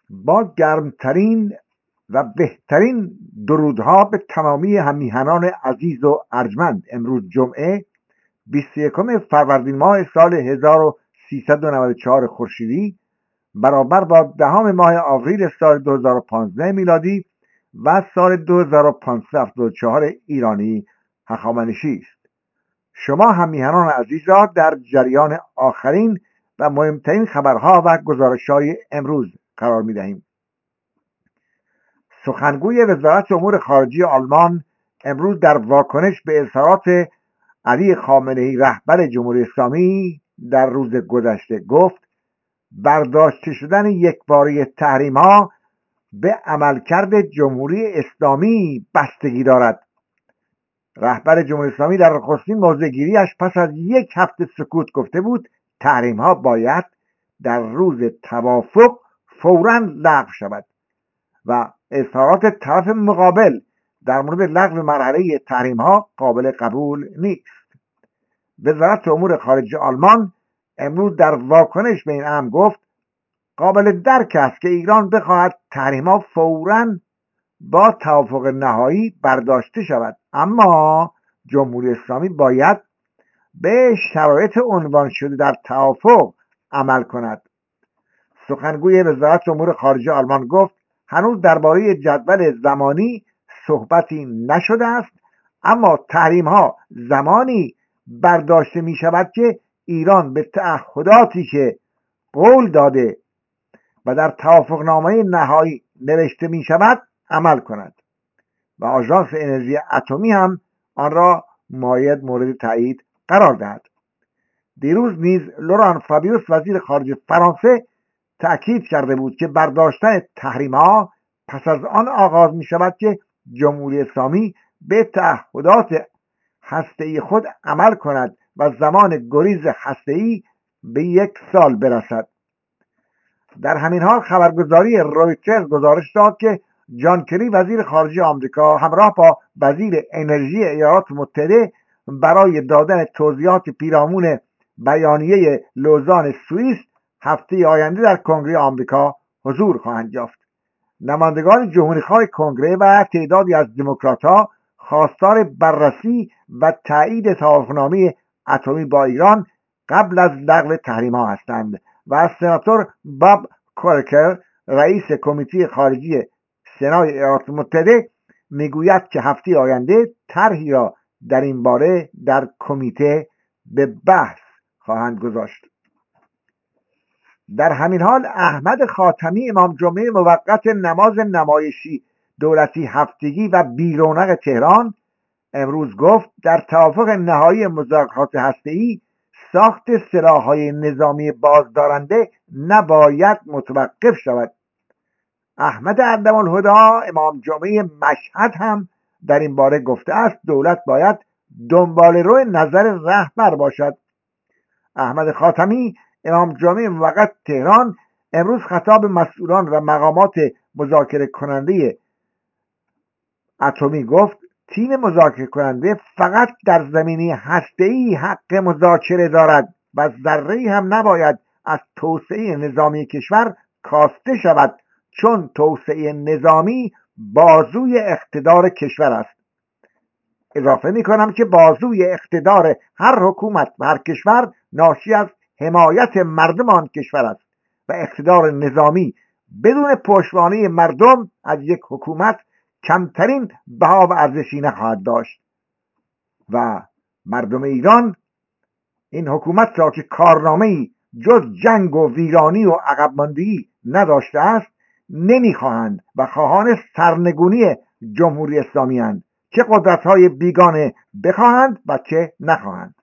با گرمترین و بهترین درودها به تمامی هممیهنان عزیز و ارجمند، امروز جمعه 21 فروردین ماه سال 1394 خورشیدی برابر با 10 ماه آوریل سال 2015 میلادی و سال 2574 ایرانی هخامنشی است. شما هممیهنان عزیز را در جریان آخرین و مهمترین خبرها و گزارش‌های امروز قرار می‌دهیم. سخنگوی وزارت امور خارجه آلمان امروز در واکنش به اظهارات علی خامنه‌ای رهبر جمهوری اسلامی در روز گذشته گفت برداشته شدن یکباره تحریم‌ها به عملکرد جمهوری اسلامی بستگی دارد. رهبر جمهوری اسلامی در نخستین موضع‌گیری‌اش پس از یک هفته سکوت گفته بود تحریم‌ها باید در روز توافق فوراً لغو شود و اظهارات طرف مقابل در مورد لغو مرحله تحریم‌ها قابل قبول نیست. وزارت امور خارجه آلمان امروز در واکنش به این امر گفت قابل درک است که ایران بخواهد تحریم‌ها فوراً با توافق نهایی برداشته شود، اما جمهوری اسلامی باید به شرایط عنوان شده در توافق عمل کند. سخنگوی وزارت امور خارجه آلمان گفت هنوز درباره جدول زمانی صحبتی نشده است، اما تحریم‌ها زمانی برداشته می شود که ایران به تعهداتی که قول داده و در توافقنامه نهایی نوشته می شود عمل کند و آژانس انرژی اتمی هم آن را مورد تایید قرار دهد. دیروز نیز لوران فابیوس وزیر خارجه فرانسه تأکید کرده بود که برداشتن تحریم‌ها پس از آن آغاز می شود که جمهوری اسلامی به تعهدات هسته‌ای خود عمل کند و زمان گریز هسته‌ای به 1 سال برسد. در همین حال خبرگزاری رویترز گزارش داد که جان کری وزیر خارجه آمریکا همراه با وزیر انرژی ایالات متحده برای دادن توضیحات پیرامون بیانیه لوزان سوئیس هفته آینده در کنگره آمریکا حضور خواهند یافت. نمایندگان جمهوری‌خواه کنگره و تعدادی از دموکرات‌ها خواستار بررسی و تایید توافقنامه اتمی با ایران قبل از لغو تحریم‌ها هستند و سناتور باب کورکر رئیس کمیته خارجی سنای ایالات متحده میگوید که هفته آینده طرحی را در این باره در کمیته به بحث خواهند گذاشت. در همین حال احمد خاتمی امام جمعه موقت نماز نمایشی دولتی هفتگی و بی‌رونق تهران امروز گفت در توافق نهایی مذاکرات هسته‌ای ساخت سلاح‌های نظامی بازدارنده نباید متوقف شود. احمد علم‌الهدی امام جمعه مشهد هم در این باره گفته است دولت باید دنباله‌رو نظر رهبر باشد. احمد خاتمی امام جمعه موقت تهران امروز خطاب مسئولان و مقامات مذاکره کننده اتمی گفت تیم مذاکره کننده فقط در زمینه هسته‌ای حق مذاکره دارد و ذره‌ای هم نباید از توسعه نظامی کشور کاسته شود، چون توسعه نظامی بازوی اقتدار کشور است. اضافه می‌کنم که بازوی اقتدار هر حکومت و هر کشور ناشی از حمایت مردم آن کشور است و اقتدار نظامی بدون پشتوانه مردم از یک حکومت کمترین بها و ارزشی نخواهد داشت و مردم ایران این حکومت را که کارنامه‌ای جز جنگ و ویرانی و عقب ماندگی نداشته است نمیخواهند و خواهان سرنگونی جمهوری اسلامی اند، چه قدرت‌های بیگانه بخواهند و چه نخواهند.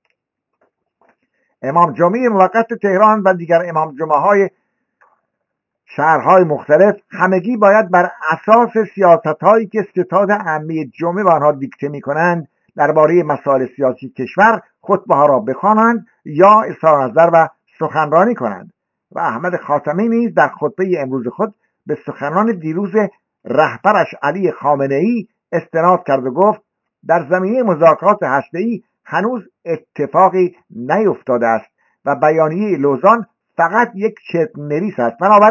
امام جمعه موقت تهران و دیگر امام جمعه‌های شهرهای مختلف همگی باید بر اساس سیاست‌هایی که ستاد عامه جمعه به آنها دیکته می‌کنند درباره مسائل سیاسی کشور خطبه‌ها را بخوانند یا اظهار نظر و سخنرانی کنند. و احمد خاتمی نیز در خطبه امروز خود به سخنان دیروز رهبرش علی خامنه‌ای استناد کرد و گفت در زمینه مذاکرات هسته‌ای هنوز اتفاقی نیفتاده است و بیانیه لوزان فقط یک چرت نویس است، بنابراین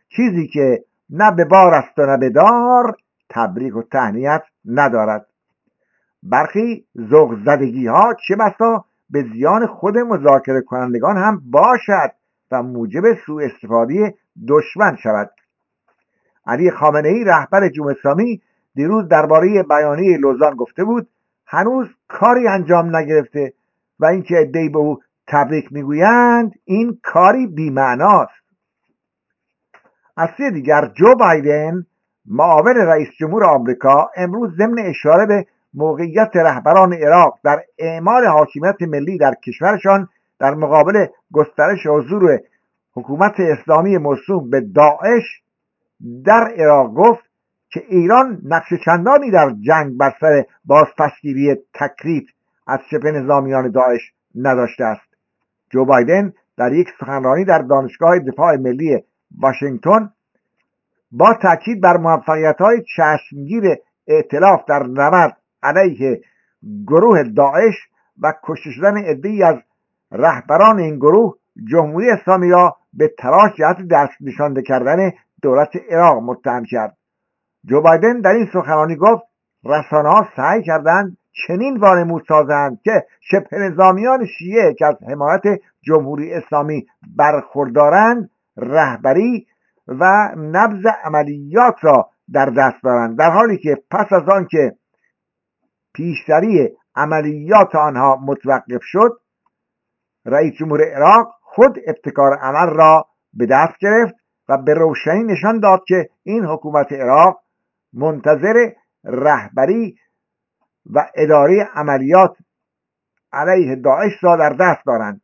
چیزی که نه به بار است و نه به دار تبریک و تهنیت ندارد. برخی ذوق زدگی ها چه بسا به زیان خود مذاکره کنندگان هم باشد و موجب سوء استفاده دشمن شود. علی خامنه ای رهبر جمهوری اسلامی دیروز درباره بیانیه لوزان گفته بود هنوز کاری انجام نگرفته و اینکه عده‌ای به او تبریک میگویند این کاری بی‌معناست. از سوی دیگر جو بایدن معاون رئیس جمهور آمریکا امروز ضمن اشاره به موقعیت رهبران عراق در اعمال حاکمیت ملی در کشورشان در مقابل گسترش حضور حکومت اسلامی موسوم به داعش در عراق گفت که ایران نقش چندانی در جنگ بر سر بازپسگیری تکریت از شبه نظامیان داعش نداشته است. جو بایدن در یک سخنرانی در دانشگاه دفاع ملی واشنگتن با تاکید بر موفقیت‌های چشمگیر ائتلاف در نبرد علیه گروه داعش و کشته شدن عده‌ای از رهبران این گروه جمهوری اسلامی را به تلاش جهت دست نشانده کردن دولت عراق متهم کرد. جو بایدن در این سخنرانی گفت رسانه‌ها سعی کردند چنین وانمود سازند که شبه نظامیان شیعه که از حمایت جمهوری اسلامی برخوردارند رهبری و نبض عملیات را در دست دارند، در حالی که پس از آن که پیشروی عملیات آنها متوقف شد رئیس جمهور عراق خود ابتکار عمل را به دست گرفت و به روشنی نشان داد که این حکومت عراق منتظر رهبری و اداره عملیات علیه داعش را در دست دارند.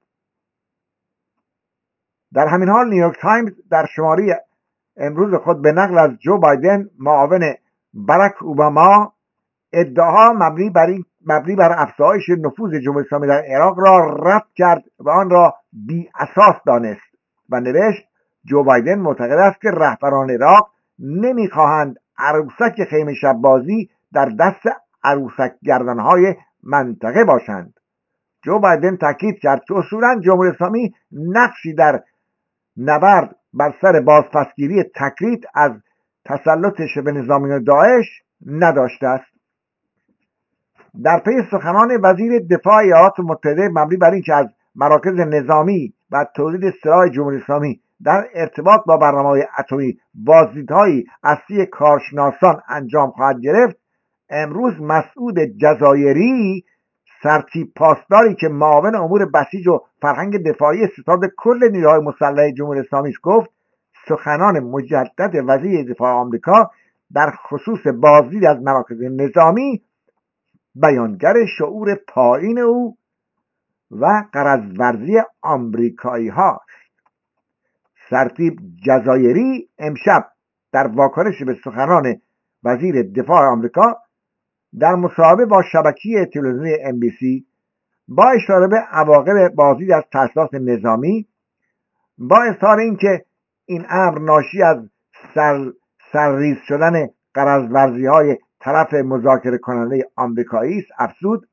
در همین حال نیویورک تایمز در شماره امروز خود به نقل از جو بایدن معاون باراک اوباما ادعاها مبنی بر افزایش نفوذ جمهوری اسلامی در عراق را رد کرد و آن را بی اساس دانست و نوشت جو بایدن معتقد است که رهبران عراق نمیخواهند عروسک خیمه شب بازی در دست عروسک گردانهای منطقه باشند. جو بایدن تاکید کرد که اصولا جمهوری اسلامی نقشی در نبرد بر سر بازپسگیری تکریت از تسلط شبه نظامیان داعش نداشته است. در پی سخنان وزیر دفاع ایالات متحده مبنی بر اینکه از مراکز نظامی و تولید سلاح جمهوری اسلامی در ارتباط با برنامه‌های اتمی بازدیدهایی از سوی کارشناسان انجام خواهد گرفت، امروز مسعود جزایری سرتیپ پاسداری که معاون امور بسیج و فرهنگ دفاعی ستاد کل نیروهای مسلح جمهوری اسلامی است گفت سخنان مجدد وزیر دفاع آمریکا در خصوص بازدید از مراکز نظامی بیانگر شعور پایین او و غرض‌ورزی آمریکایی هاست. سرتیپ جزایری امشب در واکنش به سخنان وزیر دفاع آمریکا در مصاحبه با شبکه تلویزیونی NBC با اشاره به عواقب بازدید از تاسیسات نظامی با اظهار اینکه این امر ناشی از سرریز شدن غرض‌ورزی‌های طرف مذاکره کننده آمریکایی است افزود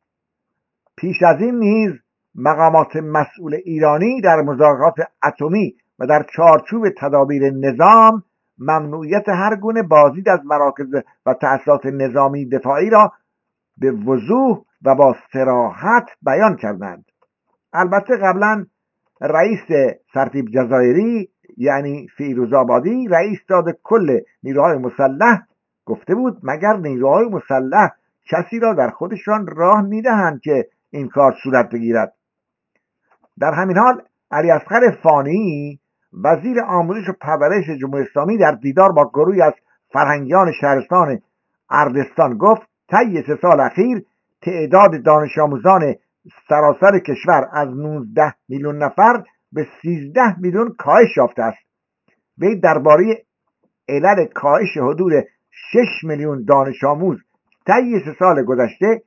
پیش از این نیز مقامات مسئول ایرانی در مذاکرات اتمی و در چارچوب تدابیر نظام ممنوعیت هر گونه بازدید از مراکز و تأسیسات نظامی دفاعی را به وضوح و با صراحت بیان کردند. البته قبلا رئیس سرتیپ جزایری یعنی فیروز آبادی رئیس داد کل نیروهای مسلح گفته بود مگر نیروهای مسلح کسی را در خودشان راه میدهند که این کار صورت بگیرد. در همین حال علی اصغر فانی وزیر آموزش و پرورش جمهوری اسلامی در دیدار با گروهی از فرهنگیان شهرستان اردستان گفت طی 3 سال اخیر تعداد دانش آموزان سراسر کشور از 19 میلیون نفر به 13 میلیون کاهش یافته است. وی درباره علل کاهش حدود 6 میلیون دانش آموز طی 3 سال گذشته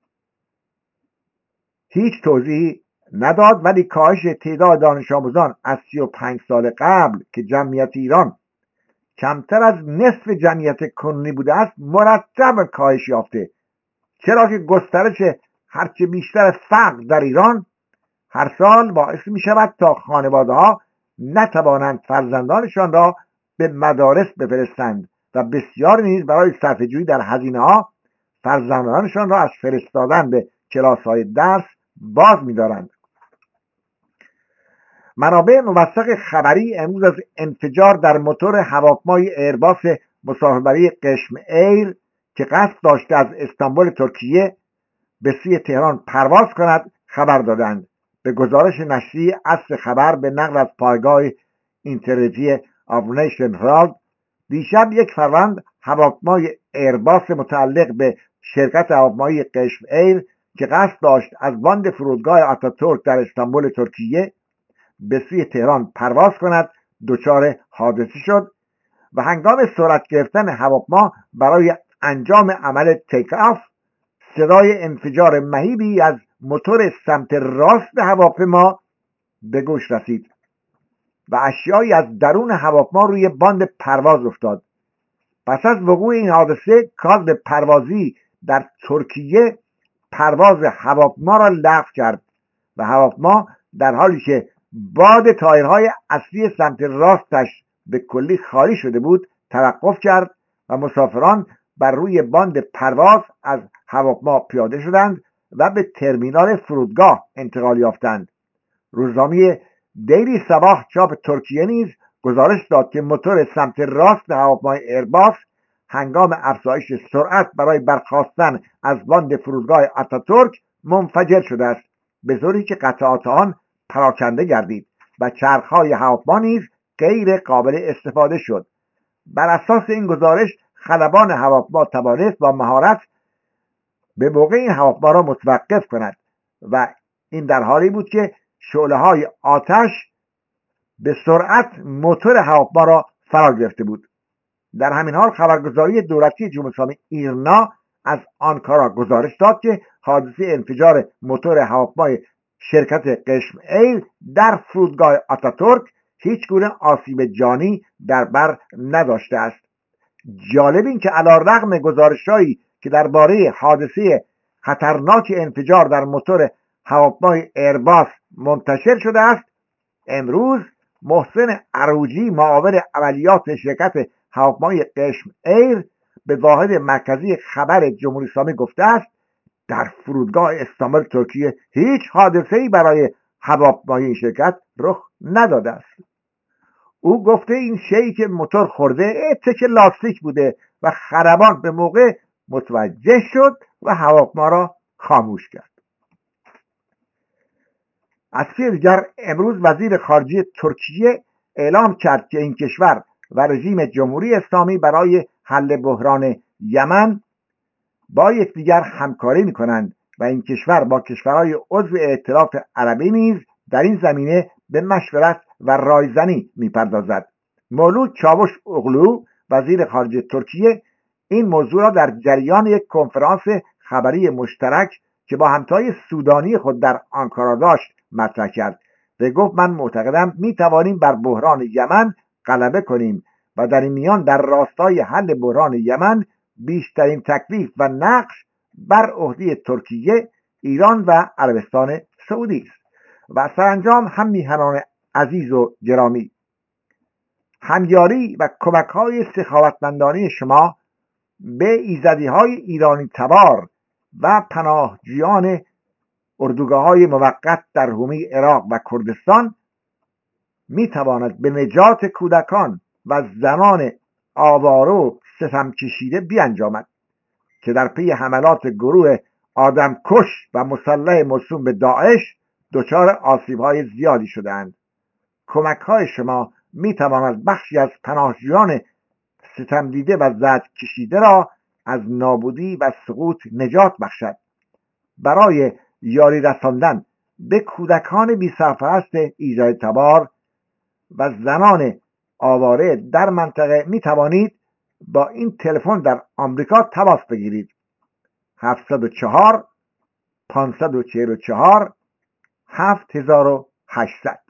هیچ توضیحی نداد، ولی کاهش تعداد دانش آموزان از 35 سال قبل که جمعیت ایران کمتر از نصف جمعیت کنونی بوده است مرتب کاهش یافته، چرا که گسترش هرچه بیشتر فقر در ایران هر سال باعث می شود تا خانواده ها نتوانند فرزندانشان را به مدارس بفرستند و بسیار نیز برای صرفه‌جویی در هزینه‌ها فرزندانشان را از فرستادن به کلاس‌های درس باز می‌دارند. منابع موثق خبری امروز از انفجار در موتور هواپیمای ایرباس مسافربری قشم ایر که قصد داشته از استانبول ترکیه به سوی تهران پرواز کند خبر دادند. به گزارش نشریه اصل خبر به نقل از پایگاه اینترنتی آوییشن هرالد، دیشب 1 فروند هواپیمای ایرباس متعلق به شرکت هواپیمایی قشم ایر که قصد داشت از باند فرودگاه آتاتورک در استانبول ترکیه به سوی تهران پرواز کند دچار حادثه شد و هنگام سرعت گرفتن هواپیما برای انجام عمل تیک آف صدای انفجار مهیبی از موتور سمت راست هواپیما به گوش رسید و اشیایی از درون هواپیما روی باند پرواز افتاد. پس از وقوع این حادثه کادر پروازی در ترکیه پرواز هواپیما را لغو کرد و هواپیما در حالی که باد تایرهای اصلی سمت راستش به کلی خالی شده بود توقف کرد و مسافران بر روی باند پرواز از هواپیما پیاده شدند و به ترمینال فرودگاه انتقال یافتند. روزنامه دیلی صباح چاپ ترکیه نیز گزارش داد که موتور سمت راست هواپیمای ایرباس هنگام افزایش سرعت برای برخاستن از باند فرودگاه آتاتورک منفجر شده است، به طوری که قطعات آن پراکنده گردید و چرخهای هواپیما نیز غیر قابل استفاده شد. بر اساس این گزارش خلبان هواپیما توانست با مهارت به موقع این هواپیما را متوقف کند و این در حالی بود که شعله‌های آتش به سرعت موتور هواپیما را فرا گرفته بود. در همین حال خبرگزاری دولتی جمهوری اسلامی ایرنا از آنکارا گزارش داد که حادثه انفجار موتور هواپیمای شرکت قشم ایر در فرودگاه آتاتورک هیچ گونه آسیب جانی در بر نداشته است. جالب این که علیرغم گزارش‌هایی که درباره حادثه خطرناک انفجار در موتور هواپیمای ایرباس منتشر شده است، امروز محسن عروجی معاون عملیات شرکت هواپیمای قشم ایر به واحد مرکزی خبر جمهوری اسلامی گفته است در فرودگاه استانبول ترکیه هیچ حادثه‌ای برای هواپیمای این شرکت رخ نداده است. او گفته این شیئی که موتور خورده تک لاستیک بوده و خلبان به موقع متوجه شد و هواپیما را خاموش کرد. از سوی دیگر امروز وزیر خارجه ترکیه اعلام کرد که این کشور و رژیم جمهوری اسلامی برای حل بحران یمن با یکدیگر همکاری می‌کنند و این کشور با کشورهای عضو ائتلاف عربی نیز در این زمینه به مشورت و رایزنی می‌پردازد. مولود چاوش اوغلو وزیر خارجه ترکیه این موضوع را در جریان یک کنفرانس خبری مشترک که با همتای سودانی خود در آنکارا داشت مطرح کرد و گفت من معتقدم می‌توانیم بر بحران یمن غلبه کنیم و در این میان در راستای حل بحران یمن بیشترین تکلیف و نقش بر عهده ترکیه، ایران و عربستان سعودی است. و سرانجام هم میهنان عزیز و گرامی، همیاری و کمک‌های سخاوتمندانه شما به ایزدی‌های ایرانی تبار و پناهجویان اردوگاه‌های موقت در حومه عراق و کردستان میتواند به نجات کودکان و زنان آواره و ستم کشیده بیانجامد که در پی حملات گروه آدمکش و مسلح موسوم به داعش دچار آسیب‌های زیادی شده‌اند. کمک‌های شما میتواند بخشی از پناهجویان ستم دیده و زجر کشیده را از نابودی و سقوط نجات بخشد. برای یاری رساندن به کودکان بی‌سرپرست ایجاد تبار و زنان آواره در منطقه می توانید با این تلفن در آمریکا تماس بگیرید: 704 544 7800.